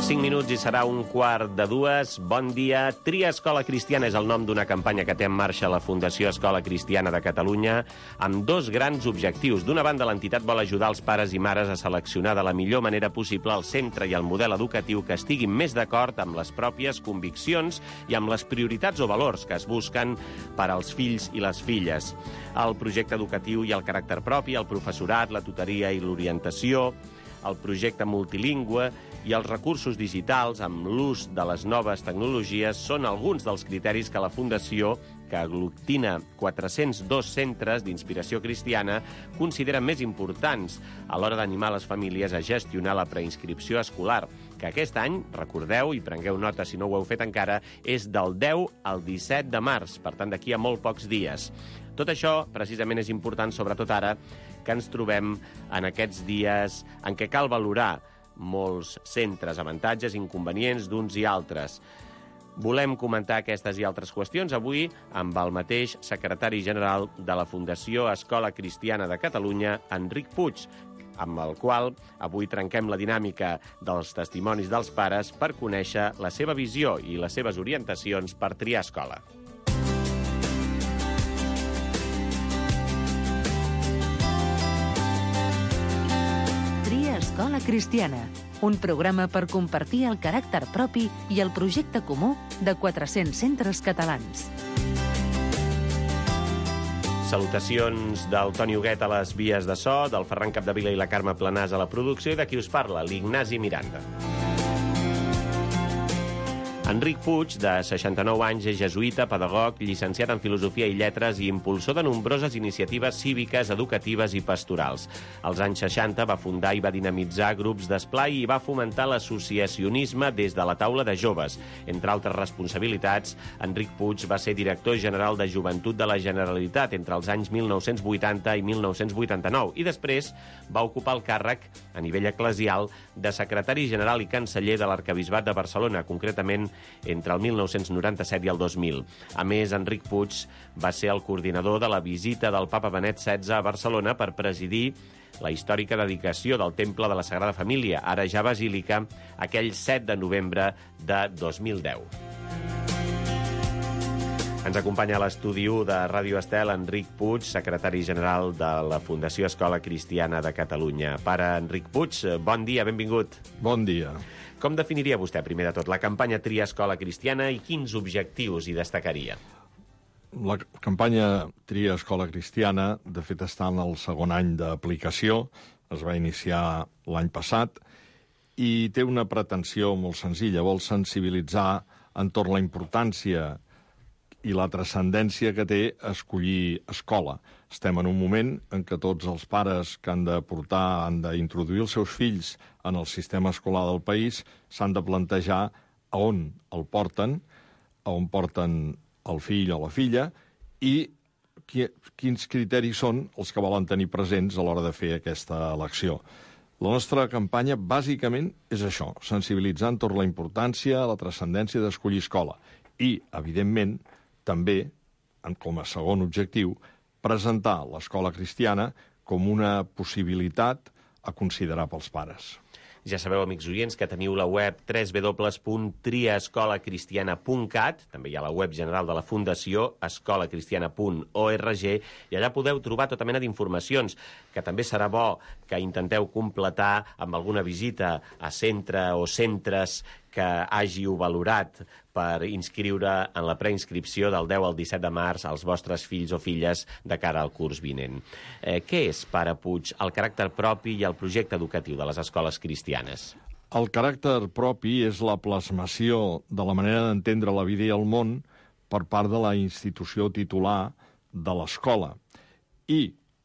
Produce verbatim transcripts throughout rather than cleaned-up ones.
cinc minuts i serà un quart de dues. Bon dia. Tria Escola Cristiana és el nom d'una campanya que té en marxa la Fundació Escola Cristiana de Catalunya amb dos grans objectius. D'una banda, l'entitat vol ajudar els pares i mares a seleccionar de la millor manera possible el centre i el model educatiu que estiguin més d'acord amb les pròpies conviccions i amb les prioritats o valors que es busquen per als fills i les filles. El projecte educatiu i el caràcter propi, el professorat, la tutoria i l'orientació, el projecte multilingüe i els recursos digitals amb l'ús de les noves tecnologies són alguns dels criteris que la Fundació, que aglutina quatre-cents dos centres d'inspiració cristiana, considera més importants a l'hora d'animar les famílies a gestionar la preinscripció escolar, que aquest any, recordeu i prengueu nota si no ho heu fet encara, és del deu al disset de març, per tant d'aquí a molt pocs dies. Tot això, precisament, és important, sobretot ara, que ens trobem en aquests dies en què cal valorar molts centres, avantatges, inconvenients d'uns i altres. Volem comentar aquestes i altres qüestions avui amb el mateix secretari general de la Fundació Escola Cristiana de Catalunya, Enric Puig, amb el qual avui trenquem la dinàmica dels testimonis dels pares per conèixer la seva visió i les seves orientacions per triar escola. Escola Cristiana, un programa per compartir el caràcter propi i el projecte comú de quatre-cents centres catalans. Salutacions del Toni Huguet a les vies de so, del Ferran Capdevila i la Carme Planàs a la producció i de qui us parla, l'Ignasi Miranda. Enric Puig, de seixanta-nou anys, és jesuïta, pedagog, llicenciat en Filosofia i Lletres i impulsor de nombroses iniciatives cíviques, educatives i pastorals. Als anys seixanta va fundar i va dinamitzar grups d'esplai i va fomentar l'associacionisme des de la taula de joves. Entre altres responsabilitats, Enric Puig va ser director general de Joventut de la Generalitat entre els anys mil nou-cents vuitanta i mil nou-cents vuitanta-nou i després va ocupar el càrrec, a nivell eclesial, de secretari general i canceller de l'Arquebisbat de Barcelona, concretament entre el mil nou-cents noranta-set i el dos mil. A més, Enric Puig va ser el coordinador de la visita del papa Benet setze a Barcelona per presidir la històrica dedicació del Temple de la Sagrada Família, ara ja basílica, aquell set de novembre de dos mil deu. Ens acompanya a l'estudi u de Ràdio Estel Enric Puig, secretari general de la Fundació Escola Cristiana de Catalunya. Pare Enric Puig, bon dia, benvingut. Bon dia. Com definiria vostè, primer de tot, la campanya Tria Escola Cristiana i quins objectius hi destacaria? La campanya Tria Escola Cristiana, de fet, està en el segon any d'aplicació, es va iniciar l'any passat, i té una pretensió molt senzilla, vol sensibilitzar entorn la importància i la transcendència que té escollir escola. Estem en un moment en què tots els pares que han de portar, han d'introduir els seus fills en el sistema escolar del país, s'han de plantejar a on el porten, a on porten el fill o la filla, i quins criteris són els que volen tenir presents a l'hora de fer aquesta elecció. La nostra campanya, bàsicament, és això, sensibilitzar entorn la importància, la transcendència d'escollir escola. I, evidentment, també, com a segon objectiu, presentar l'escola cristiana com una possibilitat a considerar pels pares. Ja sabeu, amics oients, que teniu la web w w w punt tria escola cristiana punt cat, també hi ha la web general de la Fundació, escola cristiana punt org, i allà podeu trobar tota mena d'informacions, que també serà bo que intenteu completar amb alguna visita a centre o centres que hàgiu valorat per inscriure en la preinscripció del deu al disset de març als vostres fills o filles de cara al curs vinent. Eh, què és, pare Puig, el caràcter propi i el projecte educatiu de les escoles cristianes? El caràcter propi és la plasmació de la manera d'entendre la vida i el món per part de la institució titular de l'escola. I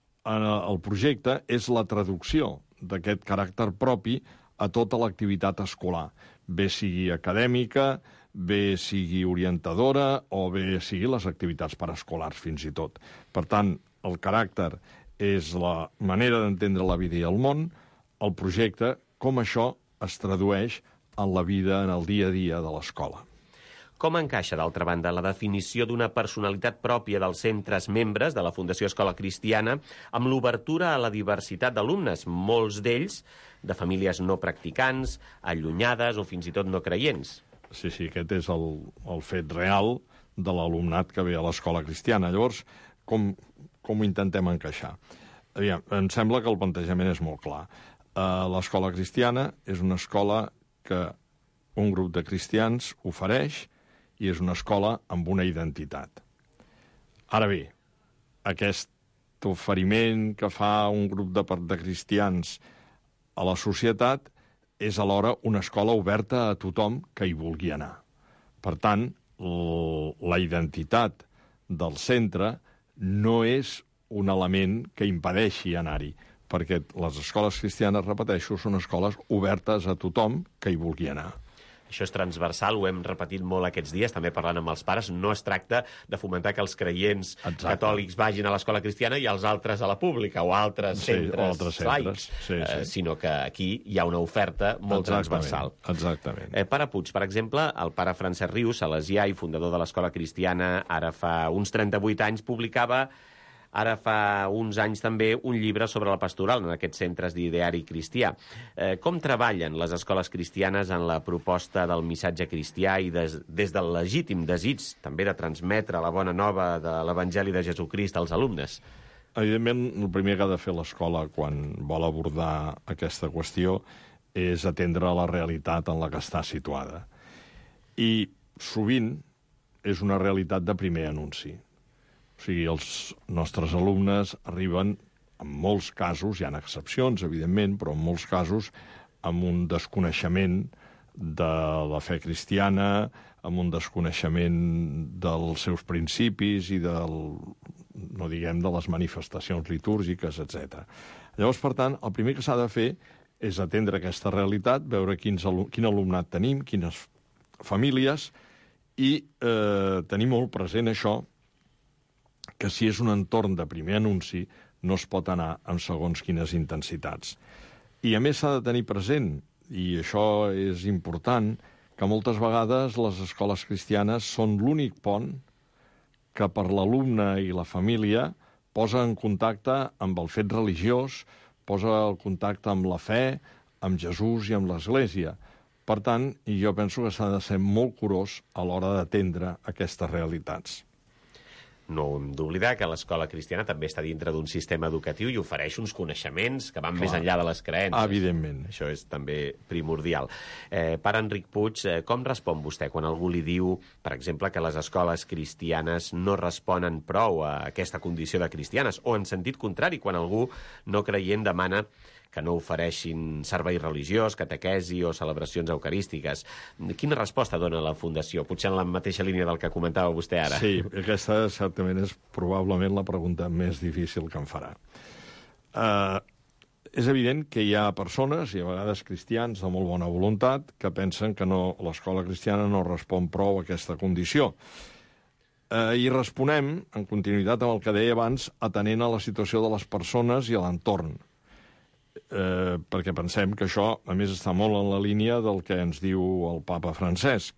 el projecte és la traducció d'aquest caràcter propi a tota l'activitat escolar, bé sigui acadèmica, bé sigui orientadora o bé sigui les activitats paraescolars fins i tot. Per tant, el caràcter és la manera d'entendre la vida i el món, el projecte, com això es tradueix en la vida, en el dia a dia de l'escola. Com encaixa, d'altra banda, la definició d'una personalitat pròpia dels centres membres de la Fundació Escola Cristiana amb l'obertura a la diversitat d'alumnes, molts d'ells de famílies no practicants, allunyades o fins i tot no creients? Sí, sí, aquest és el, el fet real de l'alumnat que ve a l'escola cristiana. Llavors, com, com ho intentem encaixar? Aviam, em sembla que el plantejament és molt clar. Uh, l'escola cristiana és una escola que un grup de cristians ofereix i és una escola amb una identitat. Ara bé, aquest oferiment que fa un grup de, de cristians a la societat és alhora una escola oberta a tothom que hi vulgui anar. Per tant, la identitat del centre no és un element que impedeixi anar-hi, perquè les escoles cristianes, repeteixo, són escoles obertes a tothom que hi vulgui anar. Això és transversal, ho hem repetit molt aquests dies, també parlant amb els pares. No es tracta de fomentar que els creients Exacte. catòlics vagin a l'escola cristiana i els altres a la pública o a altres sí, centres, o altres centres laics, sí, sí. Eh, sinó que aquí hi ha una oferta molt Exactament. transversal. Exactament. Eh, pare Puig, per exemple, el pare Francesc Rius, salesià i fundador de l'escola cristiana, ara fa uns trenta-vuit anys, publicava ara fa uns anys també un llibre sobre la pastoral en aquests centres d'ideari cristià. Eh, com treballen les escoles cristianes en la proposta del missatge cristià i des, des del legítim desig també de transmetre la bona nova de l'Evangeli de Jesucrist als alumnes? Evidentment, el primer que ha de fer l'escola quan vol abordar aquesta qüestió és atendre la realitat en la que està situada. I sovint és una realitat de primer anunci. O sigui, els nostres alumnes arriben, en molts casos, hi ha excepcions, evidentment, però en molts casos, amb un desconeixement de la fe cristiana, amb un desconeixement dels seus principis i del, no diguem, de les manifestacions litúrgiques, etcètera. Llavors, per tant, el primer que s'ha de fer és atendre aquesta realitat, veure quins, quin alumnat tenim, quines famílies, i eh, tenir molt present això, que si és un entorn de primer anunci no es pot anar amb segons quines intensitats. I a més s'ha de tenir present, i això és important, que moltes vegades les escoles cristianes són l'únic pont que per l'alumne i la família posa en contacte amb el fet religiós, posa el contacte amb la fe, amb Jesús i amb l'Església. Per tant, jo penso que s'ha de ser molt curós a l'hora d'atendre aquestes realitats. No hem d'oblidar que l'escola cristiana també està dintre d'un sistema educatiu i ofereix uns coneixements que van Clar. més enllà de les creences. Evidentment. Això és també primordial. Eh, pare Enric Puig, eh, com respon vostè quan algú li diu, per exemple, que les escoles cristianes no responen prou a aquesta condició de cristianes, o en sentit contrari, quan algú no creient demana que no ofereixin servei religiós, catequesi o celebracions eucarístiques? Quina resposta dona la Fundació? Potser en la mateixa línia del que comentava vostè ara. Sí, aquesta certament és probablement la pregunta més difícil que em farà. Uh, és evident que hi ha persones, i a vegades cristians de molt bona voluntat, que pensen que no, l'escola cristiana no respon prou a aquesta condició. Uh, I responem, en continuïtat amb el que deia abans, atenent a la situació de les persones i a l'entorn. Eh, perquè pensem que això, a més, està molt en la línia del que ens diu el papa Francesc,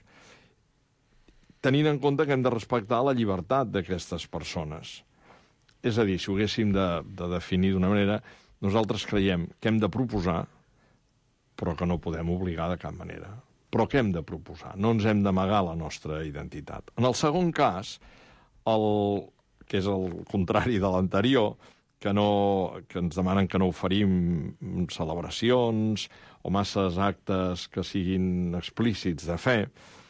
tenint en compte que hem de respectar la llibertat d'aquestes persones. És a dir, si ho haguéssim de, de definir d'una manera, nosaltres creiem que hem de proposar, però que no podem obligar de cap manera. Però què hem de proposar? No ens hem d'amagar la nostra identitat. En el segon cas, el, que és el contrari de l'anterior, que, no, que ens demanen que no oferim celebracions o masses actes que siguin explícits de fe.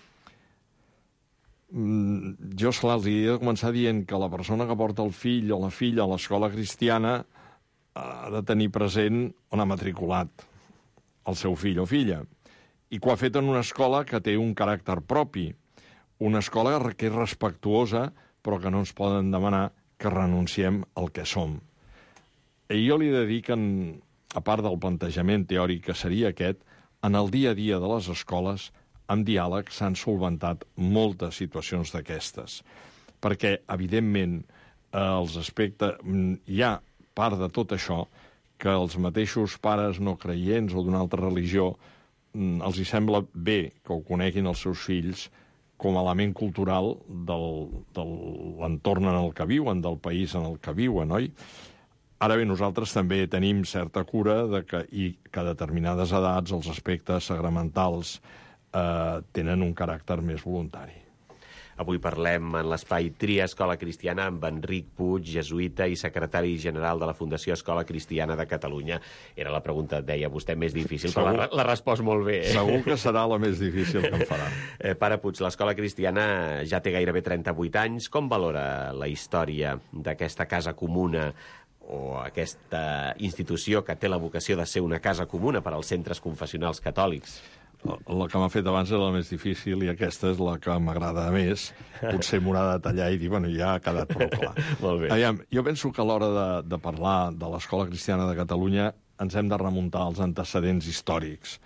Jo, esclar, els he de començar dient que la persona que porta el fill o la filla a l'escola cristiana ha de tenir present on ha matriculat el seu fill o filla, i que ho ha fet en una escola que té un caràcter propi, una escola que és respectuosa, però que no ens poden demanar que renunciem al que som. I jo li he de dir que, en, a part del plantejament teòric que seria aquest, en el dia a dia de les escoles, amb diàleg, s'han solventat moltes situacions d'aquestes. Perquè, evidentment, els aspectes... hi ha part de tot això que els mateixos pares no creients o d'una altra religió els hi sembla bé que ho coneguin els seus fills com a element cultural del, de l'entorn en el que viuen, del país en el que viuen, oi? Ara bé, nosaltres també tenim certa cura de que, i que a determinades edats els aspectes sagramentals eh, tenen un caràcter més voluntari. Avui parlem en l'espai Tria Escola Cristiana amb Enric Puig, jesuïta i secretari general de la Fundació Escola Cristiana de Catalunya. Era la pregunta, deia vostè, més difícil, segur, però l'ha respost molt bé. Eh? Segur que serà la més difícil que em farà. Eh, Pare Puig, l'Escola Cristiana ja té gairebé trenta-vuit anys. Com valora la història d'aquesta casa comuna o aquesta institució que té la vocació de ser una casa comuna per als centres confessionals catòlics? La que m'ha fet abans era la més difícil i aquesta és la que m'agrada més. Potser m'haurà de tallar i dir, bueno, ja ha quedat prou clar. Molt bé. Aviam, jo penso que a l'hora de, de parlar de l'Escola Cristiana de Catalunya ens hem de remuntar als antecedents històrics.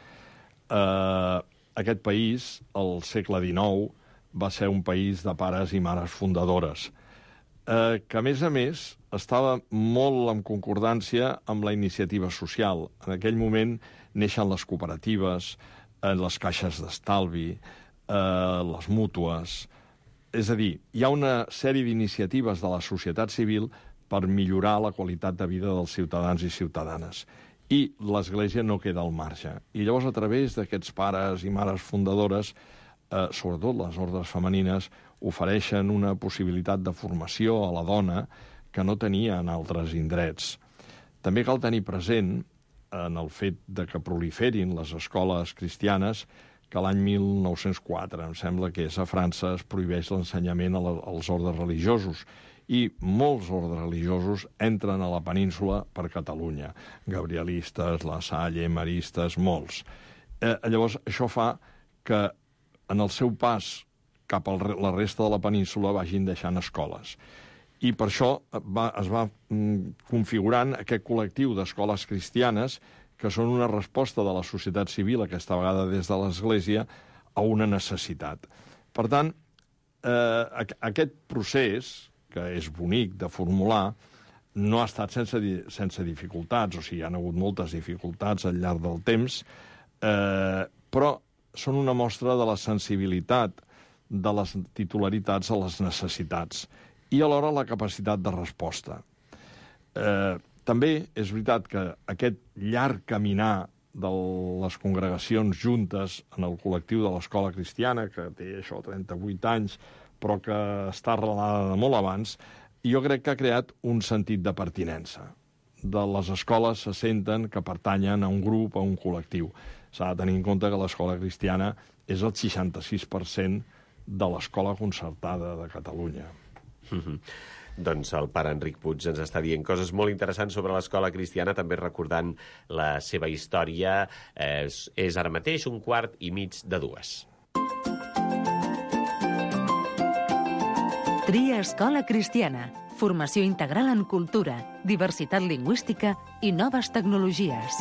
Eh, aquest país, al segle dinou, va ser un país de pares i mares fundadores, eh, que, a més a més, estava molt en concordància amb la iniciativa social. En aquell moment neixen les cooperatives, eh, les caixes d'estalvi, eh, les mútues. És a dir, hi ha una sèrie d'iniciatives de la societat civil per millorar la qualitat de vida dels ciutadans i ciutadanes. I l'Església no queda al marge. I llavors, a través d'aquests pares i mares fundadores, eh, sobretot les ordres femenines, ofereixen una possibilitat de formació a la dona que no tenia en altres indrets. També cal tenir present, en el fet de que proliferin les escoles cristianes, que l'any mil nou-cents quatre, em sembla que és a França, es prohibeix l'ensenyament als ordres religiosos, i molts ordres religiosos entren a la península per Catalunya. Gabrielistes, La Salle, Maristes, molts. Eh, llavors, això fa que en el seu pas cap a la resta de la península vagin deixant escoles. I per això va, es va mm, configurant aquest col·lectiu d'escoles cristianes que són una resposta de la societat civil, aquesta vegada des de l'Església, a una necessitat. Per tant, eh, aquest procés, que és bonic de formular, no ha estat sense, sense dificultats, o sigui, hi ha hagut moltes dificultats al llarg del temps, eh, però són una mostra de la sensibilitat de les titularitats a les necessitats i alhora la capacitat de resposta. Eh, també és veritat que aquest llarg caminar de les congregacions juntes en el col·lectiu de l'Escola Cristiana, que té això trenta-vuit anys, però que està arrelada de molt abans, jo crec que ha creat un sentit de pertinença. De les escoles se senten que pertanyen a un grup, a un col·lectiu. S'ha de tenir en compte que l'Escola Cristiana és el seixanta-sis per cent de l'Escola Concertada de Catalunya. Mm-hmm. Doncs el pare Enric Puig ens està dient coses molt interessants sobre l'Escola Cristiana, també recordant la seva història. És, és ara mateix un quart i mig de dues. Tria Escola Cristiana. Formació integral en cultura, diversitat lingüística i noves tecnologies.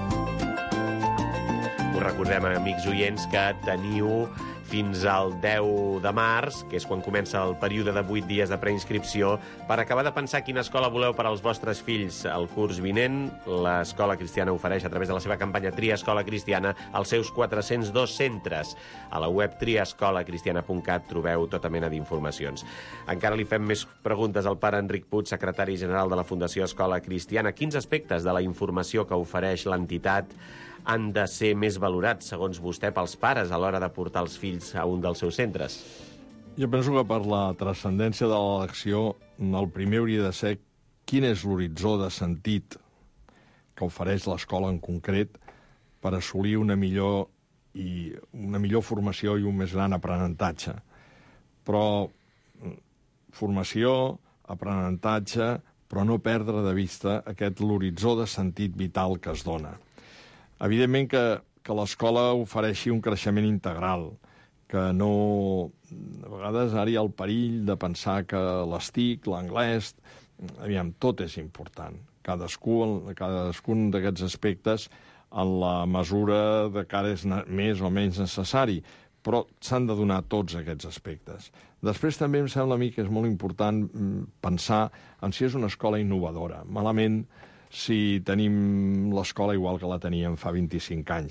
Us recordem, amics oients, que teniu fins al deu de març, que és quan comença el període de vuit dies de preinscripció, per acabar de pensar quina escola voleu per als vostres fills el curs vinent. L'Escola Cristiana ofereix, a través de la seva campanya Tria Escola Cristiana, els seus quatre-cents dos centres. A la web tria escola cristiana punt cat trobeu tota mena d'informacions. Encara li fem més preguntes al pare Enric Puig, secretari general de la Fundació Escola Cristiana. Quins aspectes de la informació que ofereix l'entitat han de ser més valorats, segons vostè, pels pares a l'hora de portar els fills a un dels seus centres? Jo penso que per la transcendència de l'elecció, el primer hauria de ser quin és l'horitzó de sentit que ofereix l'escola en concret per assolir una millor, i una millor formació i un més gran aprenentatge. Però formació, aprenentatge, però no perdre de vista aquest l'horitzó de sentit vital que es dona. Evidentment que, que l'escola ofereixi un creixement integral, que no... A vegades ara hi ha el perill de pensar que les T I C, l'anglès... Aviam, tot és important. Cadascú, cadascun d'aquests aspectes en la mesura de que ara és més o menys necessari, però s'han de donar tots aquests aspectes. Després també em sembla a mi que és molt important pensar en si és una escola innovadora. Malament si tenim l'escola igual que la teníem fa vint-i-cinc anys.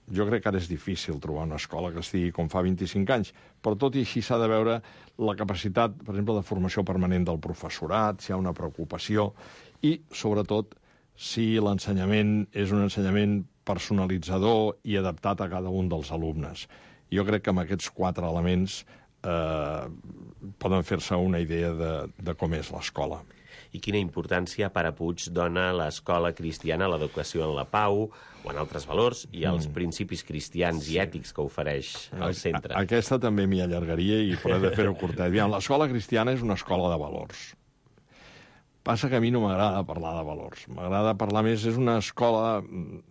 jo crec que ara és difícil trobar una escola que estigui com fa vint-i-cinc anys, però tot i així s'ha de veure la capacitat, per exemple, de formació permanent del professorat, si hi ha una preocupació, i, sobretot, si l'ensenyament és un ensenyament personalitzador i adaptat a cada un dels alumnes. Jo crec que amb aquests quatre elements eh, poden fer-se una idea de, de com és l'escola. I quina importància Pare Puig dona a l'escola cristiana, a l'educació en la pau o en altres valors i als mm. principis cristians i ètics que ofereix el centre? A, aquesta també m'hi allargaria i però he de fer-ho curtet. L'escola cristiana és una escola de valors. Passa que a mi no m'agrada parlar de valors. M'agrada parlar més, és una escola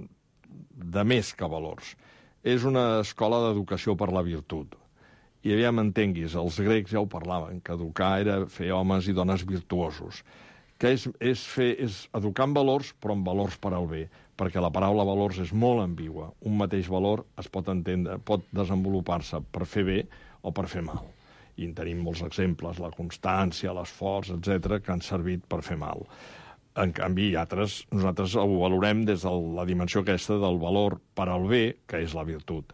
de més que valors. És una escola d'educació per la virtut. I ja m'entenguis, els grecs ja ho parlaven, que educar era fer homes i dones virtuosos. Que és, és, fer, és educar en valors, però en valors per al bé, perquè la paraula valors és molt ambigua. Un mateix valor es pot entendre, pot desenvolupar-se per fer bé o per fer mal. I en tenim molts exemples, la constància, l'esforç, etcètera, que han servit per fer mal. En canvi, altres, nosaltres ho valorem des de la dimensió aquesta del valor per al bé, que és la virtut.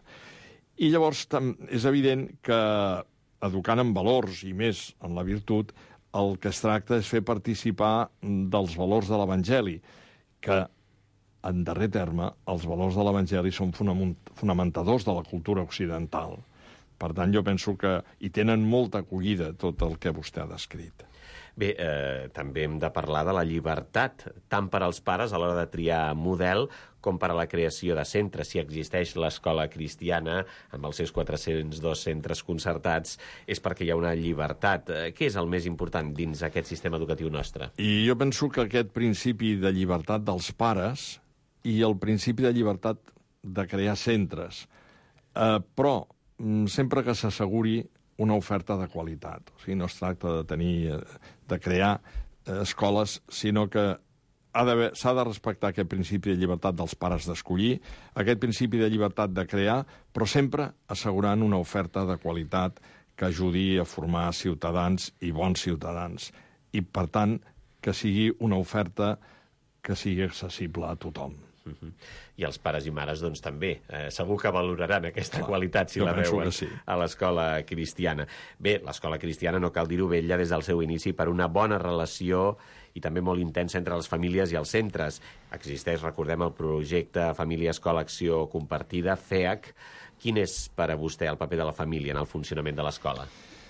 I llavors és evident que, educant en valors i més en la virtut, el que es tracta és fer participar dels valors de l'Evangeli, que, en darrer terme, els valors de l'Evangeli són fonamentadors de la cultura occidental. Per tant, jo penso que hi tenen molta acollida tot el que vostè ha descrit. Bé, eh, també hem de parlar de la llibertat, tant per als pares a l'hora de triar model com per a la creació de centres. Si existeix l'escola cristiana, amb els seus quatre-cents dos centres concertats, és perquè hi ha una llibertat. Què és el més important dins aquest sistema educatiu nostre? I jo penso que aquest principi de llibertat dels pares i el principi de llibertat de crear centres, eh, però sempre que s'asseguri una oferta de qualitat. O sigui, no es tracta de tenir, de crear escoles, sinó que s'ha de respectar aquest principi de llibertat dels pares d'escollir, aquest principi de llibertat de crear, però sempre assegurant una oferta de qualitat que ajudi a formar ciutadans i bons ciutadans. I, per tant, que sigui una oferta que sigui accessible a tothom. Uh-huh. I els pares i mares, doncs, també. Eh, segur que valoraran aquesta Clar, qualitat si la veuen sí. a l'escola cristiana. Bé, l'escola cristiana, no cal dir-ho, vetlla des del seu inici per una bona relació i també molt intensa entre les famílies i els centres. Existeix, recordem, el projecte Família Escola Acció Compartida, F E A C. Quin és per a vostè el paper de la família en el funcionament de l'escola?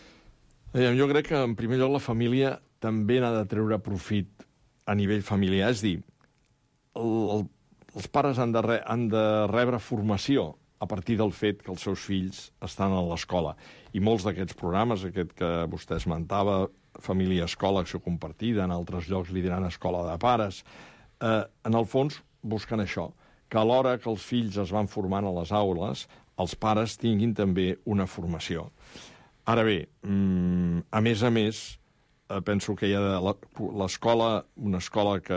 Jo crec que, en primer lloc, la família també n'ha de treure profit a nivell familiar. És dir, el, el els pares han de, re, han de rebre formació a partir del fet que els seus fills estan a l'escola. I molts d'aquests programes, aquest que vostè esmentava, Família Escola Acció Compartida, en altres llocs li diran Escola de Pares, eh, en el fons busquen això, que alhora que els fills es van formant a les aules, els pares tinguin també una formació. Ara bé, mmm, a més a més, eh, penso que hi ha de, l'escola, una escola que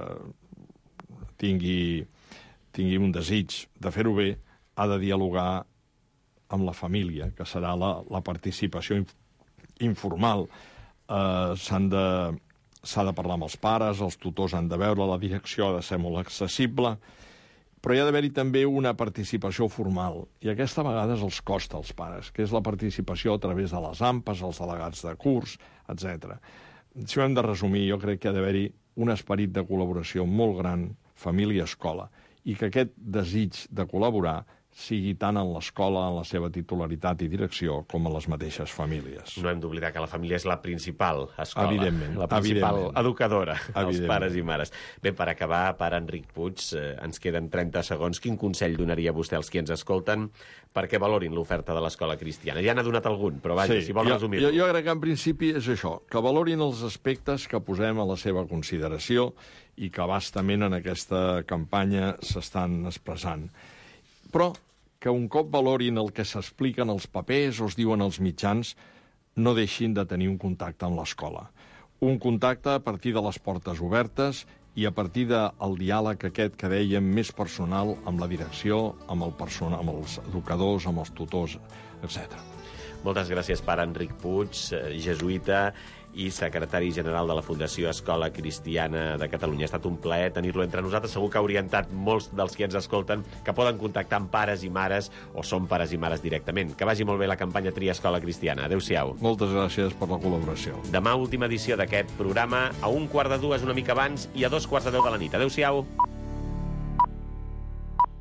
tingui, tingui un desig de fer-ho bé, ha de dialogar amb la família, que serà la, la participació inf informal. Eh, s'han de, s'ha de parlar amb els pares, els tutors han de veure, la direcció ha de ser molt accessible, però hi ha d'haver-hi també una participació formal, i aquesta a vegades els costa als pares, que és la participació a través de les A M P Es, els delegats de curs, etcètera. Si ho hem de resumir, jo crec que ha d'haver-hi un esperit de col·laboració molt gran, família-escola, i que aquest desig de col·laborar sigui tant en l'escola, en la seva titularitat i direcció, com en les mateixes famílies. No hem d'oblidar que la família és la principal escola, evidentment, la principal evidentment. educadora dels pares i mares. Bé, per acabar, pare Enric Puig, eh, ens queden trenta segons. Quin consell donaria vostè als qui ens escolten perquè valorin l'oferta de l'escola cristiana? Ja n'ha donat algun, però vaja, sí, si vol jo, resumir-ho. Jo, jo crec que en principi és això, que valorin els aspectes que posem a la seva consideració i que bastament en aquesta campanya s'estan expressant. Però que un cop valorin el que s'explica en els papers o es diuen als mitjans, no deixin de tenir un contacte amb l'escola. Un contacte a partir de les portes obertes i a partir del diàleg aquest que dèiem més personal amb la direcció, amb, el persona, amb els educadors, amb els tutors, etcètera. Moltes gràcies, pare Enric Puig, jesuïta i secretari general de la Fundació Escola Cristiana de Catalunya. Ha estat un plaer tenir-lo entre nosaltres. Segur que ha orientat molts dels que ens escolten que poden contactar amb pares i mares o són pares i mares directament. Que vagi molt bé la campanya Tria Escola Cristiana. Adéu-siau. Moltes gràcies per la col·laboració. Demà, última edició d'aquest programa, a un quart de dues, una mica abans, i a dos quarts de deu de la nit. Adéu-siau.